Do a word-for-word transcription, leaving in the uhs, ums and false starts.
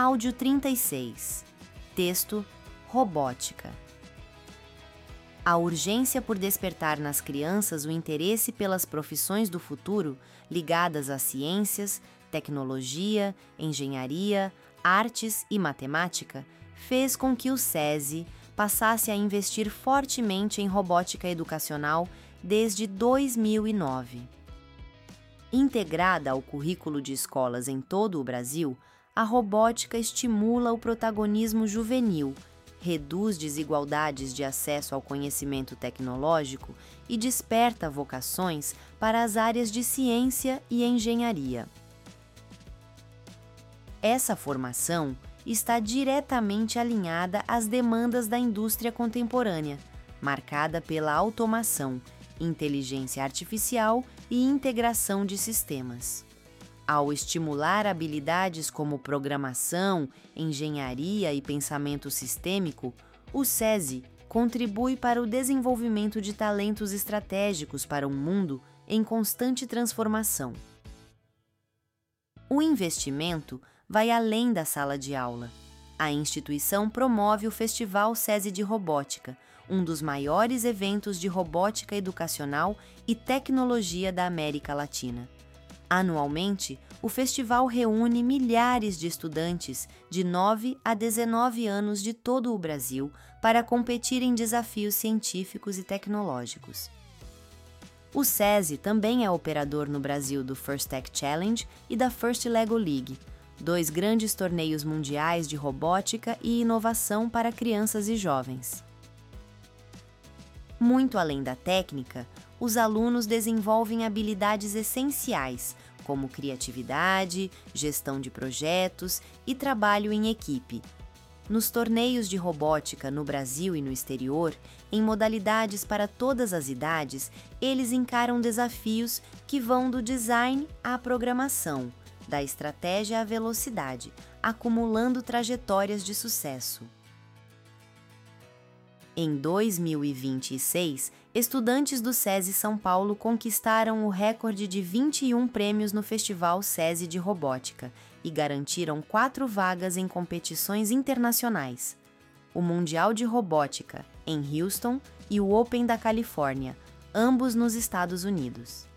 Áudio trinta e seis. Texto: robótica. A urgência por despertar nas crianças o interesse pelas profissões do futuro ligadas às ciências, tecnologia, engenharia, artes e matemática fez com que o SESI passasse a investir fortemente em robótica educacional desde dois mil e nove. Integrada ao currículo de escolas em todo o Brasil, a robótica estimula o protagonismo juvenil, reduz desigualdades de acesso ao conhecimento tecnológico e desperta vocações para as áreas de ciência e engenharia. Essa formação está diretamente alinhada às demandas da indústria contemporânea, marcada pela automação, inteligência artificial e integração de sistemas. Ao estimular habilidades como programação, engenharia e pensamento sistêmico, o SESI contribui para o desenvolvimento de talentos estratégicos para um mundo em constante transformação. O investimento vai além da sala de aula. A instituição promove o Festival SESI de Robótica, um dos maiores eventos de robótica educacional e tecnologia da América Latina. Anualmente, o festival reúne milhares de estudantes de nove a dezenove anos de todo o Brasil para competir em desafios científicos e tecnológicos. O SESI também é operador no Brasil do First Tech Challenge e da First Lego League, dois grandes torneios mundiais de robótica e inovação para crianças e jovens. Muito além da técnica, os alunos desenvolvem habilidades essenciais, como criatividade, gestão de projetos e trabalho em equipe. Nos torneios de robótica no Brasil e no exterior, em modalidades para todas as idades, eles encaram desafios que vão do design à programação, da estratégia à velocidade, acumulando trajetórias de sucesso. Em dois mil e vinte e seis, estudantes do SESI São Paulo conquistaram o recorde de vinte e um prêmios no Festival SESI de Robótica e garantiram quatro vagas em competições internacionais: o Mundial de Robótica, em Houston, e o Open da Califórnia, ambos nos Estados Unidos.